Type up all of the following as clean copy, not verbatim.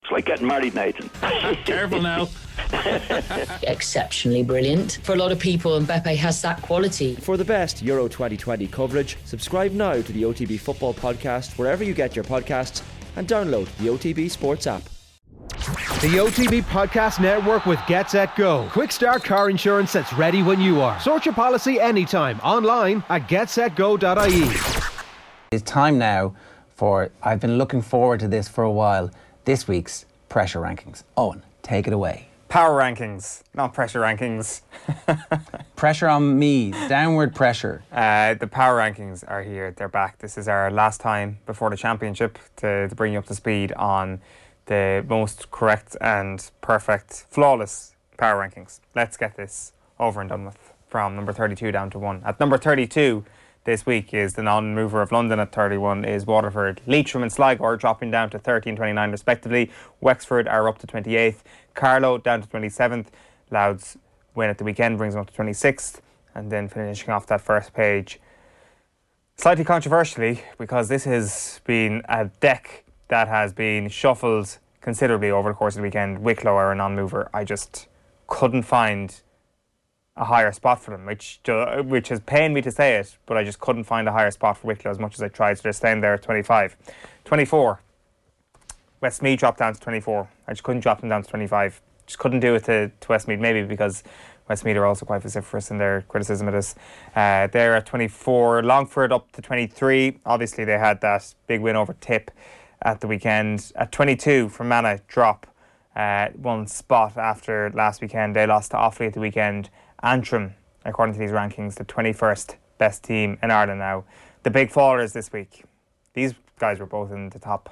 It's like getting married, Nathan. Careful now. Exceptionally brilliant. For a lot of people, Mbappe has that quality. For the best Euro 2020 coverage, subscribe now to the OTB Football Podcast wherever you get your podcasts and download the OTB Sports app. The OTB Podcast Network with Get Set Go. Quick start car insurance that's ready when you are. Sort your policy anytime online at getsetgo.ie. It's time now for, I've been looking forward to this for a while, this week's Pressure Rankings. Owen, take it away. Power rankings, not pressure rankings. Pressure on me, downward pressure. The power rankings are here, they're back. This is our last time before the championship to bring you up to speed on the most correct and perfect, flawless power rankings. Let's get this over and done with. From number 32 down to 1. At number 32 this week is the non-mover of London. At 31 is Waterford. Leitrim and Sligo dropping down to 30 and 29 respectively. Wexford are up to 28th. Carlow down to 27th. Louth's win at the weekend brings them up to 26th. And then finishing off that first page, slightly controversially, because this has been a deck that has been shuffled considerably over the course of the weekend. Wicklow are a non-mover. I just couldn't find a higher spot for them, which has pained me to say it, but I just couldn't find a higher spot for Wicklow as much as I tried, so they're staying there at 25. 24. Westmeath dropped down to 24. I just couldn't drop them down to 25. Just couldn't do it to Westmeath, maybe because Westmeath are also quite vociferous in their criticism of this. They're at 24. Longford up to 23. Obviously, they had that big win over Tip at the weekend. At 22, Fermanagh drop one spot after last weekend. They lost to Offaly at the weekend. Antrim, according to these rankings, the 21st best team in Ireland now. The big fallers this week. These guys were both in the top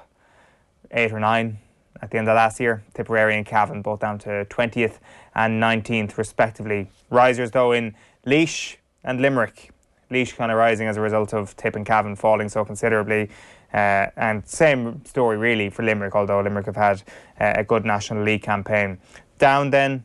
8 or 9 at the end of last year. Tipperary and Cavan both down to 20th and 19th respectively. Risers though in Laois and Limerick. Laois kind of rising as a result of Tip and Cavan falling so considerably. And same story really for Limerick, although Limerick have had a good National League campaign. Down then,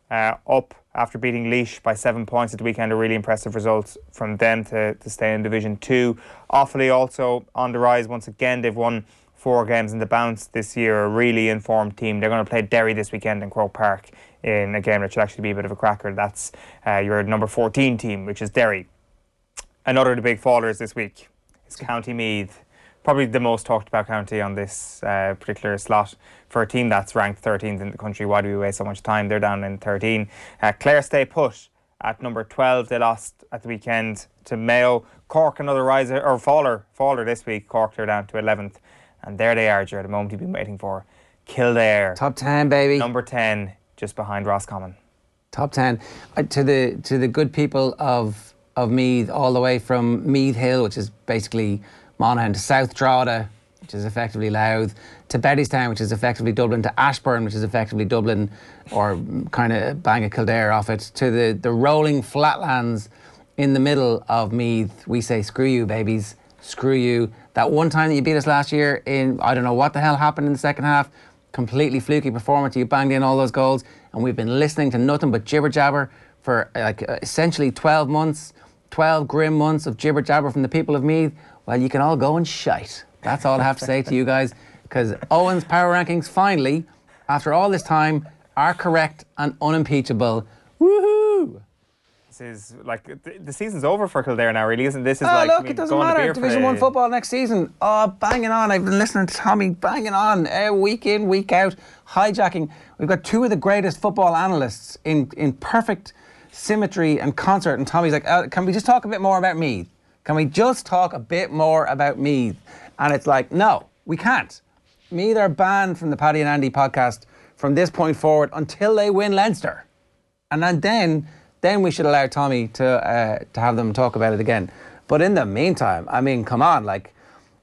up after beating Laois by 7 points at the weekend. A really impressive result from them to stay in Division 2. Offaly also on the rise once again. They've won 4 games in the bounce this year. A really informed team. They're going to play Derry this weekend in Croke Park in a game that should actually be a bit of a cracker. That's your number 14 team, which is Derry. Another of the big fallers this week is County Meath. Probably the most talked about county on this particular slot. For a team that's ranked 13th in the country, why do we waste so much time? They're down in 13. Clare stay put at number 12. They lost at the weekend to Mayo. Cork, another riser or faller this week. Cork, they're down to 11th. And there they are, Jared, the moment you've been waiting for. Kildare. Top 10, baby. Number 10, just behind Roscommon. Top 10. To the good people of Meath, all the way from Meath Hill, which is basically Monaghan, to South Drogheda, which is effectively Louth, to Bettystown, which is effectively Dublin, to Ashburn, which is effectively Dublin, or kind of bang a Kildare off it, to the rolling flatlands in the middle of Meath. We say, screw you, babies, screw you. That one time that you beat us last year in, I don't know what the hell happened in the second half, completely fluky performance, you banged in all those goals, and we've been listening to nothing but jibber jabber for essentially 12 months, 12 grim months of jibber jabber from the people of Meath. Well, you can all go and shite. That's all I have to say to you guys, because Owen's power rankings finally, after all this time, are correct and unimpeachable. Woohoo! This is like the season's over for Kildare now, really, isn't this? Look, it doesn't matter. Division 1 football next season. Oh, banging on. I've been listening to Tommy banging on week in, week out, hijacking. We've got 2 of the greatest football analysts in perfect symmetry and concert, and Tommy's like, can we just talk a bit more about Meath? Can we just talk a bit more about Meath? And it's like, no, we can't. Meath are banned from the Paddy and Andy podcast from this point forward until they win Leinster. And then we should allow Tommy to have them talk about it again. But in the meantime, I mean, come on, like,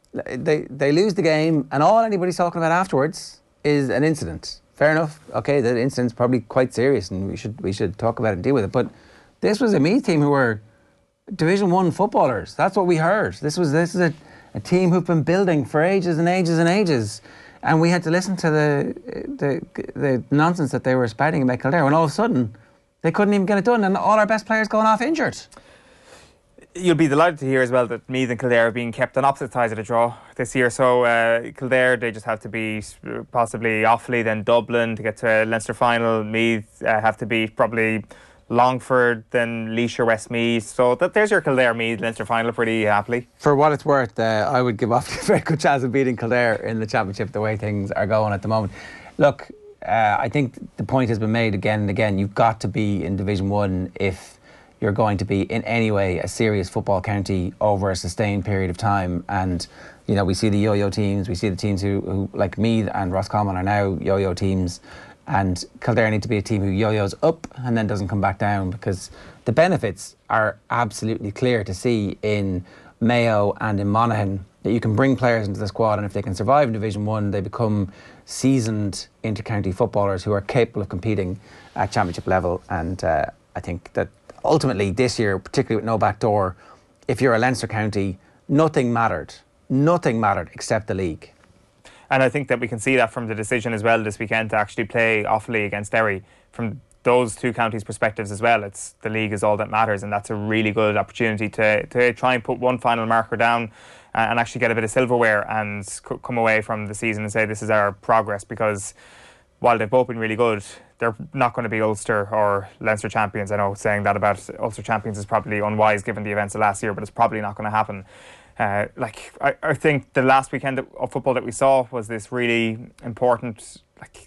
they lose the game and all anybody's talking about afterwards is an incident. Fair enough. Okay, the incident's probably quite serious and we should talk about it and deal with it. But this was a Meath team who were Division 1 footballers. That's what we heard. This is a team who've been building for ages and ages and ages. And we had to listen to the nonsense that they were spouting about Kildare, and all of a sudden they couldn't even get it done, and all our best players going off injured. You'll be delighted to hear as well that Meath and Kildare are being kept on opposite sides of the draw this year. So Kildare, they just have to beat possibly Offaly, then Dublin to get to a Leinster final. Meath have to beat probably Longford, then Laois, Westmeath. So there's your Kildare Meath Leinster final pretty happily. For what it's worth, I would give off a very good chance of beating Kildare in the championship the way things are going at the moment. Look, I think the point has been made again and again. You've got to be in Division 1 if you're going to be in any way a serious football county over a sustained period of time. And, you know, we see the yo-yo teams, we see the teams who like Meath and Roscommon are now yo-yo teams. And Kildare need to be a team who yo-yos up and then doesn't come back down, because the benefits are absolutely clear to see in Mayo and in Monaghan, that you can bring players into the squad, and if they can survive in Division 1, they become seasoned inter-county footballers who are capable of competing at championship level. And I think that ultimately this year, particularly with no back door, if you're a Leinster county, nothing mattered except the league. And I think that we can see that from the decision as well this weekend to actually play Offaly against Derry. From those two counties' perspectives as well, it's the league is all that matters, and that's a really good opportunity to try and put one final marker down and actually get a bit of silverware and come away from the season and say this is our progress, because while they've both been really good, they're not going to be Ulster or Leinster champions. I know saying that about Ulster champions is probably unwise given the events of last year, but it's probably not going to happen. I think the last weekend of football that we saw was this really important,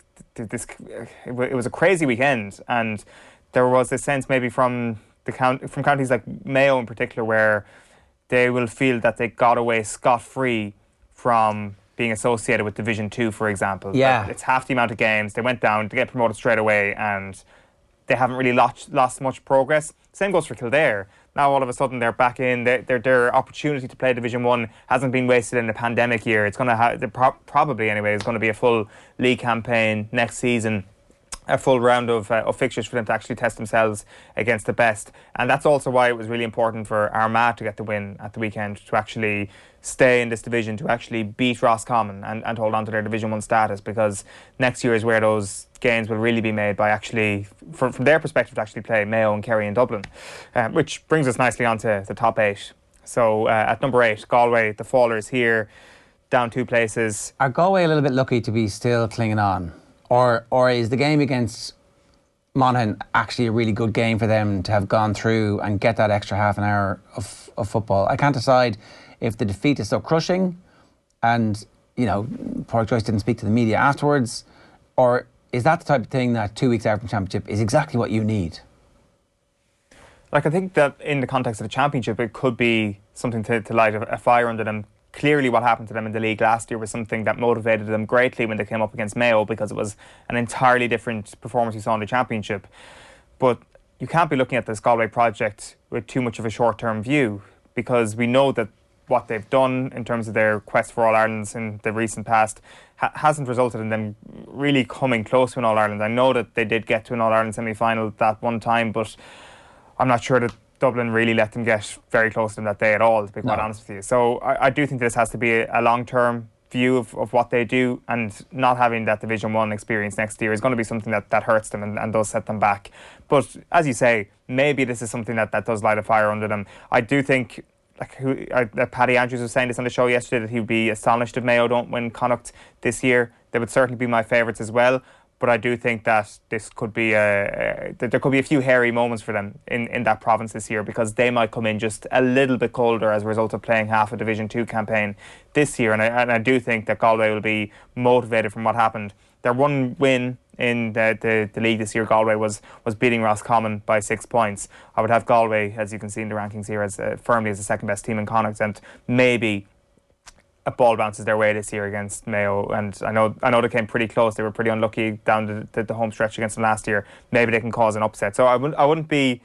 it was a crazy weekend, and there was this sense maybe from counties like Mayo in particular, where they will feel that they got away scot-free from being associated with Division 2, for example. Yeah. It's half the amount of games. They went down to get promoted straight away, and they haven't really lost much progress. Same goes for Kildare. Now all of a sudden they're back in. Their opportunity to play Division 1 hasn't been wasted in a pandemic year. It's going to probably anyway. It's going to be a full league campaign next season, a full round of fixtures for them to actually test themselves against the best. And that's also why it was really important for Armagh to get the win at the weekend, to actually stay in this division, to actually beat Roscommon and hold on to their Division 1 status, because next year is where those games will really be made, by actually, from their perspective, to actually play Mayo and Kerry and Dublin, which brings us nicely on to the top 8. So at number 8, Galway, the Fallers here, down 2 places. Are Galway a little bit lucky to be still clinging on? Or is the game against Monaghan actually a really good game for them to have gone through and get that extra half an hour of football? I can't decide if the defeat is so crushing and, you know, Pádraig Joyce didn't speak to the media afterwards, or is that the type of thing that 2 weeks out from championship is exactly what you need? Like, I think that in the context of the championship, it could be something to light a fire under them. Clearly what happened to them in the league last year was something that motivated them greatly when they came up against Mayo, because it was an entirely different performance we saw in the championship. But you can't be looking at this Galway project with too much of a short-term view, because we know that what they've done in terms of their quest for All-Irelands in the recent past hasn't resulted in them really coming close to an All-Ireland. I know that they did get to an All-Ireland semi-final that one time, but I'm not sure that Dublin really let them get very close to them that day at all, to be quite honest with you. So I do think this has to be a long-term view of what they do, and not having that Division 1 experience next year is going to be something that hurts them and does set them back. But as you say, maybe this is something that does light a fire under them. I do think, Paddy Andrews was saying this on the show yesterday, that he would be astonished if Mayo don't win Connacht this year. They would certainly be my favourites as well. But I do think that this could be there could be a few hairy moments for them in that province this year, because they might come in just a little bit colder as a result of playing half a Division 2 campaign this year. And I do think that Galway will be motivated from what happened. Their one win in the league this year, Galway, was beating Roscommon by 6 points. I would have Galway, as you can see in the rankings here, as firmly as the second best team in Connacht, and maybe a ball bounces their way this year against Mayo. And I know they came pretty close. They were pretty unlucky down the home stretch against them last year. Maybe they can cause an upset. So I wouldn't be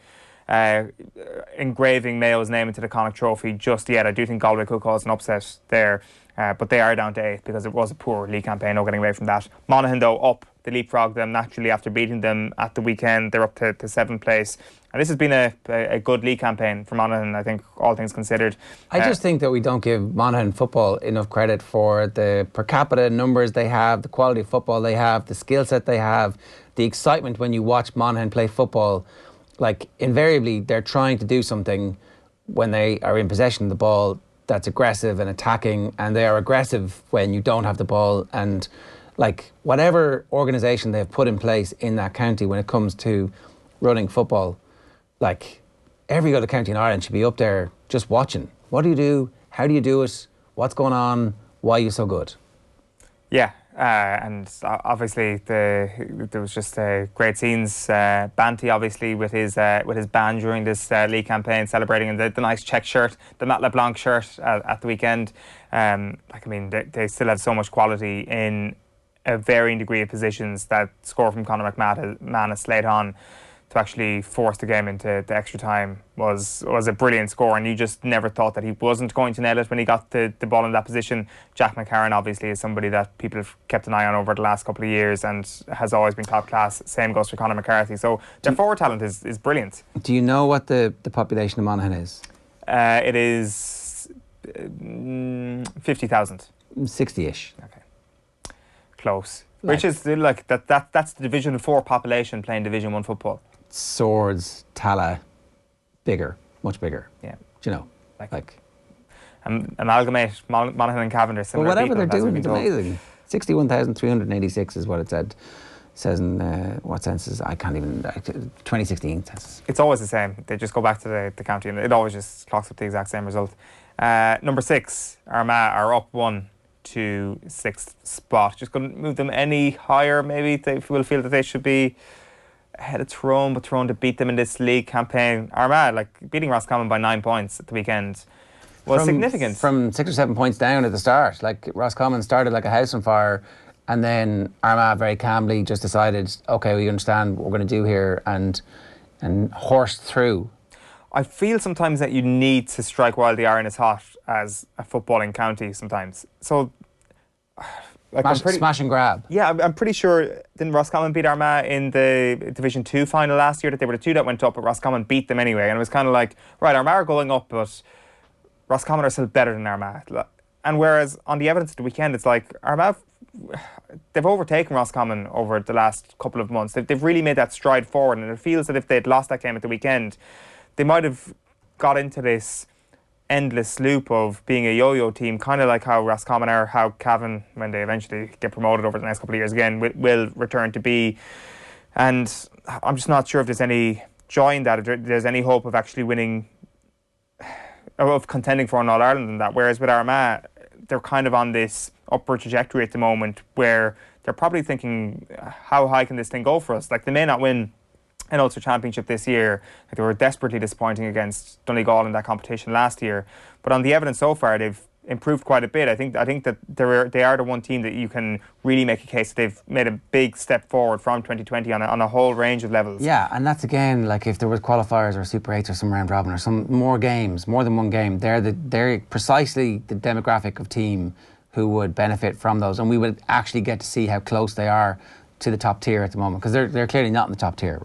engraving Mayo's name into the Connacht Trophy just yet. I do think Galway could cause an upset there, but they are down to 8 because it was a poor league campaign. No getting away from that. Monaghan, though, up. They leapfrogged them naturally after beating them at the weekend. They're up to 7th place. And this has been a good league campaign for Monaghan, I think, all things considered. I just think that we don't give Monaghan football enough credit for the per capita numbers they have, the quality of football they have, the skill set they have, the excitement when you watch Monaghan play football. Like, invariably, they're trying to do something when they are in possession of the ball that's aggressive and attacking, and they are aggressive when you don't have the ball. And like whatever organisation they've put in place in that county when it comes to running football, like every other county in Ireland should be up there just watching. What do you do? How do you do it? What's going on? Why are you so good? Yeah, and obviously there was just great scenes. Banty obviously with his band during this league campaign, celebrating in the nice check shirt, the Matt LeBlanc shirt at the weekend. They still have so much quality in a varying degree of positions. That score from Conor McManus late on to actually force the game into the extra time was a brilliant score, and you just never thought that he wasn't going to nail it when he got the ball in that position. Jack McCarron obviously is somebody that people have kept an eye on over the last couple of years and has always been top class. Same goes for Conor McCarthy. So their forward talent is brilliant. Do you know what the population of Monaghan is? It is 50,000. 60-ish. Okay. Close. Which is like that's the Division 4 population playing Division 1 football. Swords, Tala, bigger, much bigger. Yeah. Do you know? Like amalgamate Monaghan and Cavendish. But whatever they're doing is amazing. 61,386 is what it says in what census? I can't even. 2016 census. It's always the same. They just go back to the county and it always just clocks up the exact same result. Number 6, Armagh are up 1 to 6th spot. Just couldn't move them any higher. Maybe they will feel that they should be ahead of Tyrone, but Tyrone to beat them in this league campaign. Armagh, beating Roscommon by 9 points at the weekend was significant. From 6 or 7 points down at the start. Like Roscommon started like a house on fire, and then Armagh very calmly just decided, okay, we understand what we're going to do here, and horsed through. I feel sometimes that you need to strike while the iron is hot as a footballing county sometimes. So, smash and grab. Yeah, I'm pretty sure didn't Roscommon beat Armagh in the Division 2 final last year, that they were the two that went up, but Roscommon beat them anyway. And it was kind of like, right, Armagh are going up, but Roscommon are still better than Armagh. And whereas on the evidence of the weekend, it's like Armagh, they've overtaken Roscommon over the last couple of months. They've really made that stride forward, and it feels that if they'd lost that game at the weekend, they might have got into this endless loop of being a yo-yo team, kind of like how Roscommon are, how Cavan, when they eventually get promoted over the next couple of years again, will return to be. And I'm just not sure if there's any joy in that, if there's any hope of actually winning, of contending for an All-Ireland in that. Whereas with Armagh, they're kind of on this upward trajectory at the moment where they're probably thinking, how high can this thing go for us? Like, they may not win an Ulster Championship this year. They were desperately disappointing against Donegal in that competition last year. But on the evidence so far, they've improved quite a bit. I think that they are the one team that you can really make a case that they've made a big step forward from 2020 on a whole range of levels. Yeah, and that's again, like if there was qualifiers or Super 8s or some round robin or some more games, more than one game, they're precisely the demographic of team who would benefit from those, and we would actually get to see how close they are to the top tier at the moment, because they're clearly not in the top tier.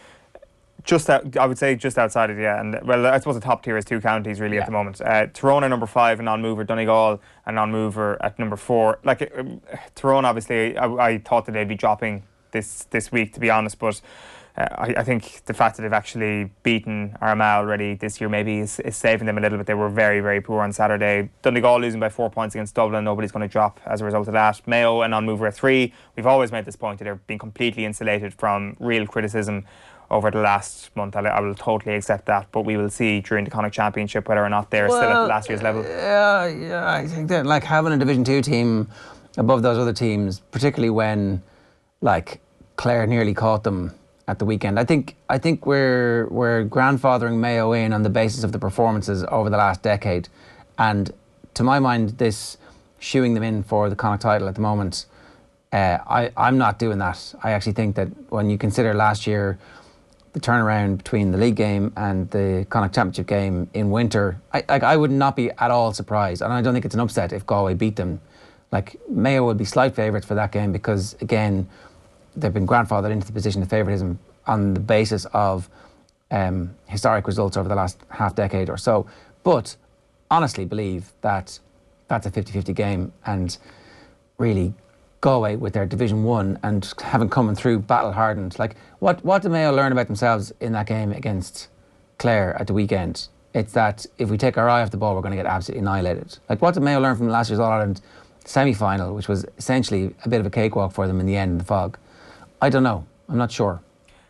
I would say just outside it, yeah. And well, I suppose the top tier is 2 counties really at the moment. Tyrone are number 5 and non-mover, Donegal and non-mover at number 4. Tyrone, obviously, I thought that they'd be dropping this week, to be honest, but I think the fact that they've actually beaten Armagh already this year maybe is saving them a little bit. They were very, very poor on Saturday. Donegal losing by 4 points against Dublin. Nobody's going to drop as a result of that. Mayo and non-mover at 3. We've always made this point that they're being completely insulated from real criticism over the last month. I will totally accept that, but we will see during the Connacht Championship whether or not they're still at last year's level. Yeah, I think that like having a Division 2 team above those other teams, particularly when like Clare nearly caught them at the weekend. I think we're grandfathering Mayo in on the basis of the performances over the last decade, and to my mind, this shooing them in for the Connacht title at the moment, I'm not doing that. I actually think that when you consider last year, the turnaround between the league game and the Connacht Championship game in winter, I would not be at all surprised, and I don't think it's an upset if Galway beat them. Like, Mayo would be slight favourites for that game because, again, they've been grandfathered into the position of favouritism on the basis of historic results over the last half decade or so. But honestly believe that that's a 50-50 game, and really Galway with their Division 1 and having come through battle hardened. Like, what did Mayo learn about themselves in that game against Clare at the weekend? It's that if we take our eye off the ball, we're going to get absolutely annihilated. Like, what did Mayo learn from last year's All-Ireland semi-final, which was essentially a bit of a cakewalk for them in the end in the fog? I don't know. I'm not sure.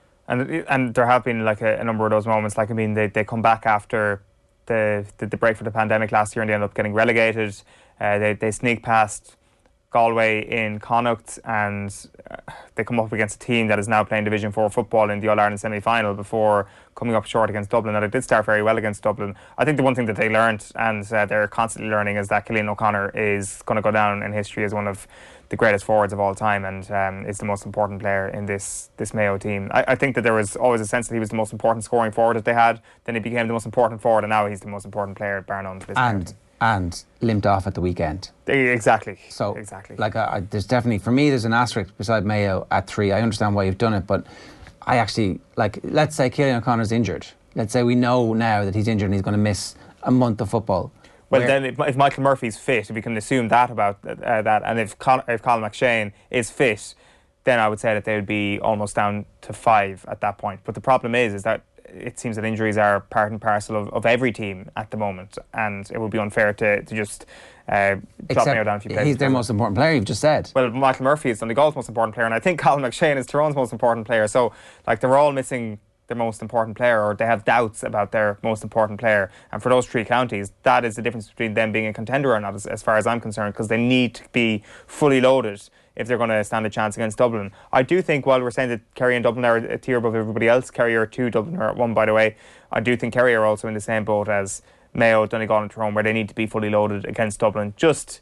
And there have been like a number of those moments. Like, I mean, they come back after the break for the pandemic last year and they end up getting relegated. They sneak past Galway in Connacht and they come up against a team that is now playing Division 4 football in the All-Ireland semi-final before coming up short against Dublin. And it did start very well against Dublin. I think the one thing that they learned, and they're constantly learning, is that Cillian O'Connor is going to go down in history as one of the greatest forwards of all time, and is the most important player in this Mayo team. I think that there was always a sense that he was the most important scoring forward that they had. Then he became the most important forward, and now he's the most important player, bar none. And limped off at the weekend. Exactly. So, exactly. Like, there's definitely, for me, there's an asterisk beside Mayo at 3. I understand why you've done it, but I actually, like, let's say Cillian O'Connor's injured. Let's say we know now that he's injured and he's going to miss a month of football. Well, then if Michael Murphy's fit, if we can assume that about that, and if Colin McShane is fit, then I would say that they would be almost down to 5 at that point. But the problem is that it seems that injuries are part and parcel of every team at the moment, and it would be unfair to just drop Mayo down a few places. He's their most important player, you've just said. Well, Michael Murphy is Donegal's most important player, and I think Colin McShane is Tyrone's most important player. So, like, they're all missing their most important player, or they have doubts about their most important player. And for those 3 counties, that is the difference between them being a contender or not, as far as I'm concerned, because they need to be fully loaded if they're going to stand a chance against Dublin. I do think, while we're saying that Kerry and Dublin are a tier above everybody else, Kerry are 2, Dublin are 1, by the way, I do think Kerry are also in the same boat as Mayo, Donegal and Tyrone, where they need to be fully loaded against Dublin just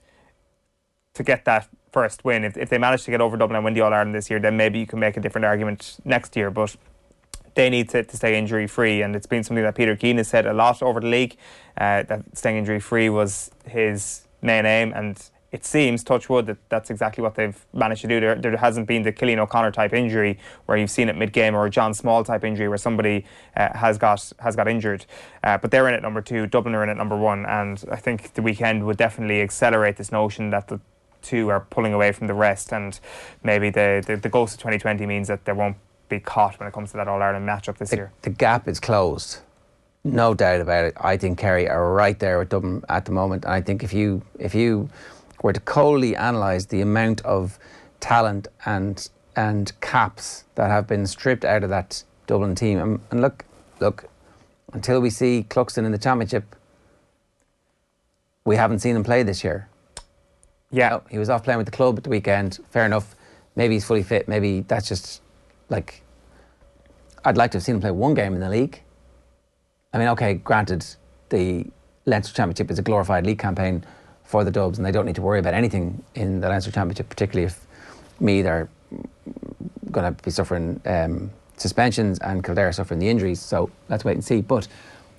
to get that first win. If they manage to get over Dublin and win the All-Ireland this year, then maybe you can make a different argument next year, but they need to stay injury-free, and it's been something that Peter Keane has said a lot over the league, that staying injury-free was his main aim, and it seems, touch wood, that that's exactly what they've managed to do. There hasn't been the Cillian O'Connor type injury where you've seen it mid-game, or a John Small type injury where somebody has got injured. But they're in at number 2, Dublin are in at number 1, and I think the weekend would definitely accelerate this notion that the 2 are pulling away from the rest, and maybe the ghost of 2020 means that there won't be caught when it comes to that All-Ireland matchup this year. The gap is closed, no doubt about it. I think Kerry are right there with Dublin at the moment, and I think if you were to coldly analyse the amount of talent and caps that have been stripped out of that Dublin team, and look, until we see Cluxton in the Championship, we haven't seen him play this year. Yeah, no, he was off playing with the club at the weekend. Fair enough. Maybe he's fully fit. Maybe that's just, like, I'd like to have seen him play 1 game in the league. I mean, okay, granted, the Leinster Championship is a glorified league campaign for the Dubs, and they don't need to worry about anything in the Leinster Championship, particularly if Meath are going to be suffering suspensions and Kildare suffering the injuries. So let's wait and see. But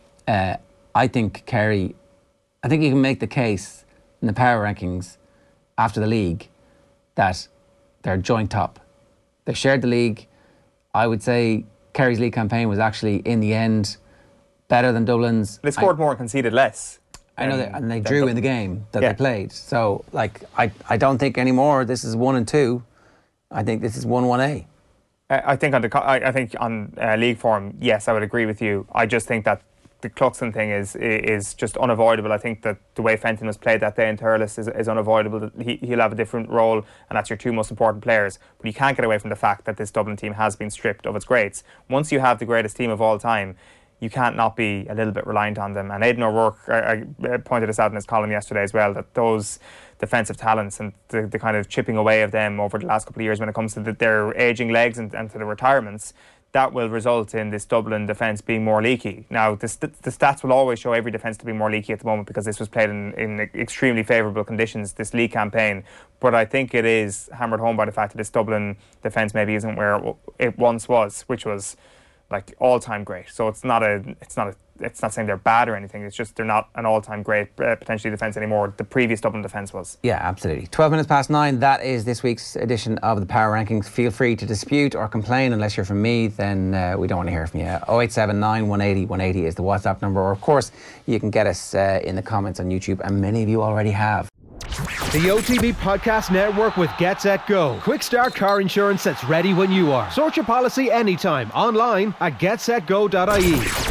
I think Kerry, I think you can make the case in the power rankings after the league that they're joint top. They shared the league. I would say Kerry's league campaign was actually, in the end, better than Dublin's. They scored more and conceded less. I know that, and they drew in the game that they played. So, like, I don't think anymore this is 1 and 2. I think this is 1-1A. I think on league form, yes, I would agree with you. I just think that the Cluxton thing is just unavoidable. I think that the way Fenton was played that day in Thurles is unavoidable. He'll have a different role, and that's your 2 most important players. But you can't get away from the fact that this Dublin team has been stripped of its greats. Once you have the greatest team of all time, you can't not be a little bit reliant on them. And Aidan O'Rourke, I pointed this out in his column yesterday as well, that those defensive talents and the kind of chipping away of them over the last couple of years when it comes to their ageing legs and to the retirements, that will result in this Dublin defence being more leaky. Now, the stats will always show every defence to be more leaky at the moment because this was played in extremely favourable conditions, this league campaign. But I think it is hammered home by the fact that this Dublin defence maybe isn't where it once was, which was like all-time great. So it's not saying they're bad or anything. It's just they're not an all-time great potentially defence anymore. The previous Dublin defence was. Yeah, absolutely. 12 minutes past 9. That is this week's edition of the Power Rankings. Feel free to dispute or complain. Unless you're from me, then we don't want to hear from you. 0879 180 180 is the WhatsApp number. Or of course, you can get us in the comments on YouTube, and many of you already have. The OTB Podcast Network with Get Set Go. Quick start car insurance that's ready when you are. Sort your policy anytime online at getsetgo.ie.